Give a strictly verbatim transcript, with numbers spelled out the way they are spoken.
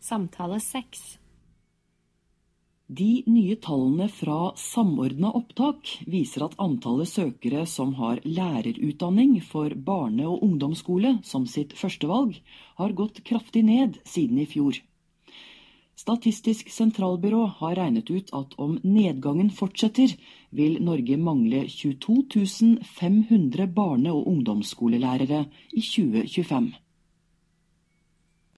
Samtale seks. De nye tallene fra Samordnet opptak viser at antallet søkere som har lærerutdanning for barne- og ungdomsskole som sitt førstevalg, har gått kraftig ned siden i fjor. Statistisk sentralbyrå har regnet ut at om nedgangen fortsetter, vil Norge mangle tjueto tusen fem hundre barne- og ungdomsskolelærere i tjue tjuefem.